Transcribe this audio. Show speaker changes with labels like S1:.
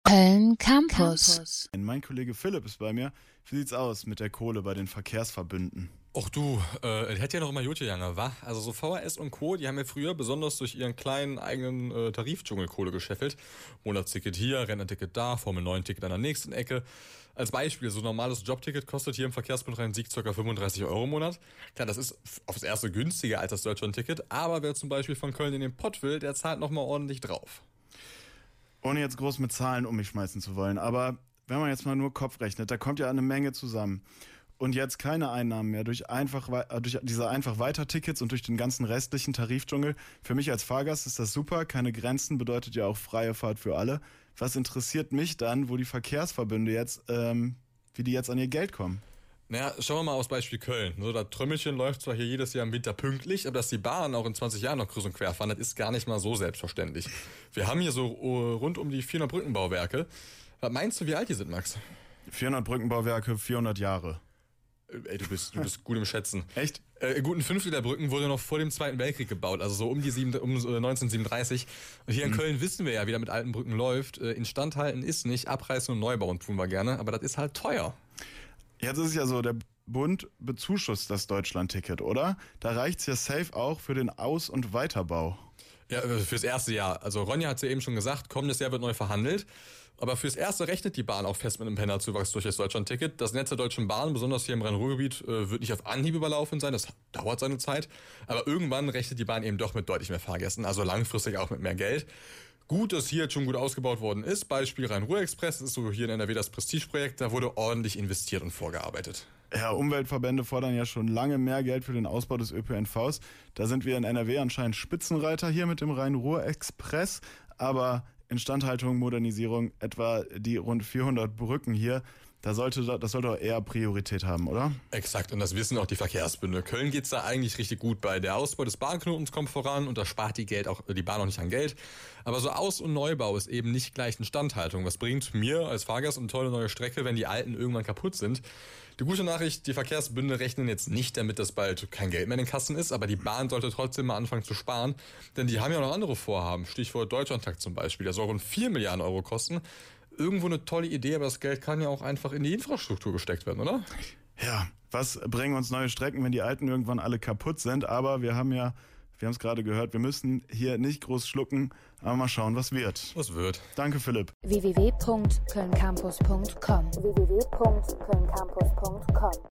S1: Köln Campus.
S2: Mein Kollege Philipp ist bei mir. Wie sieht's aus mit der Kohle bei den Verkehrsverbünden?
S3: Och du, hätte ja noch immer gut gegangen, wa? Also so VHS und Co., die haben ja früher besonders durch ihren kleinen eigenen Tarifdschungel Kohle gescheffelt. Monatsticket hier, Rentnerticket da, Formel-9-Ticket an der nächsten Ecke. Als Beispiel, so ein normales Jobticket kostet hier im Verkehrsbund Rhein-Sieg ca. 35 € im Monat. Klar, das ist aufs Erste günstiger als das Deutschland-Ticket, aber wer zum Beispiel von Köln in den Pott will, der zahlt nochmal ordentlich drauf.
S2: Ohne jetzt groß mit Zahlen um mich schmeißen zu wollen, aber wenn man jetzt mal nur Kopf rechnet, da kommt ja eine Menge zusammen. Und jetzt keine Einnahmen mehr durch diese Einfach-Weiter-Tickets und durch den ganzen restlichen Tarifdschungel. Für mich als Fahrgast ist das super. Keine Grenzen bedeutet ja auch freie Fahrt für alle. Was interessiert mich dann, wo die Verkehrsverbünde jetzt, wie die jetzt an ihr Geld kommen?
S3: Naja, schauen wir mal aufs Beispiel Köln. So, das Trömmelchen läuft zwar hier jedes Jahr im Winter pünktlich, aber dass die Bahnen auch in 20 Jahren noch kreuz und quer fahren, das ist gar nicht mal so selbstverständlich. Wir haben hier so rund um die 400 Brückenbauwerke. Was meinst du, wie alt die sind, Max?
S2: 400 Brückenbauwerke, 400 Jahre.
S3: Ey, du bist gut im Schätzen.
S2: Echt?
S3: Guten Fünftel der Brücken wurde noch vor dem Zweiten Weltkrieg gebaut, also so um 1937. Und hier in Köln wissen wir ja, wie das mit alten Brücken läuft. Instandhalten ist nicht, abreißen und neu bauen tun wir gerne, aber das ist halt teuer.
S2: Jetzt ist es ja so, der Bund bezuschusst das Deutschland-Ticket, oder? Da reicht's ja safe auch für den Aus- und Weiterbau.
S3: Ja, fürs erste Jahr. Also Ronja hat ja eben schon gesagt, kommendes Jahr wird neu verhandelt. Aber fürs erste rechnet die Bahn auch fest mit einem Pendlerzuwachs durch das Deutschland-Ticket. Das Netz der Deutschen Bahn, besonders hier im Rhein-Ruhr-Gebiet, wird nicht auf Anhieb überlaufen sein. Das dauert seine Zeit. Aber irgendwann rechnet die Bahn eben doch mit deutlich mehr Fahrgästen. Also langfristig auch mit mehr Geld. Gut, dass hier jetzt schon gut ausgebaut worden ist. Beispiel Rhein-Ruhr-Express. Das ist so hier in NRW das Prestigeprojekt. Da wurde ordentlich investiert und vorgearbeitet.
S2: Ja, Umweltverbände fordern ja schon lange mehr Geld für den Ausbau des ÖPNVs. Da sind wir in NRW anscheinend Spitzenreiter hier mit dem Rhein-Ruhr-Express. Aber Instandhaltung, Modernisierung, etwa die rund 400 Brücken hier, das sollte doch eher Priorität haben, oder?
S3: Exakt, und das wissen auch die Verkehrsbünde. Köln geht's da eigentlich richtig gut bei. Der Ausbau des Bahnknotens kommt voran und da spart die Bahn auch nicht an Geld. Aber so Aus- und Neubau ist eben nicht gleich Instandhaltung. Was bringt mir als Fahrgast eine tolle neue Strecke, wenn die alten irgendwann kaputt sind? Die gute Nachricht, die Verkehrsbünde rechnen jetzt nicht damit, dass bald kein Geld mehr in den Kassen ist, aber die Bahn sollte trotzdem mal anfangen zu sparen, denn die haben ja noch andere Vorhaben. Stichwort Deutschlandtakt zum Beispiel, der soll rund 4 Milliarden € kosten. Irgendwo eine tolle Idee, aber das Geld kann ja auch einfach in die Infrastruktur gesteckt werden, oder?
S2: Ja, was bringen uns neue Strecken, wenn die alten irgendwann alle kaputt sind? Aber wir haben es gerade gehört, wir müssen hier nicht groß schlucken, aber mal schauen, was wird.
S3: Was wird?
S2: Danke, Philipp.
S1: www.kölncampus.com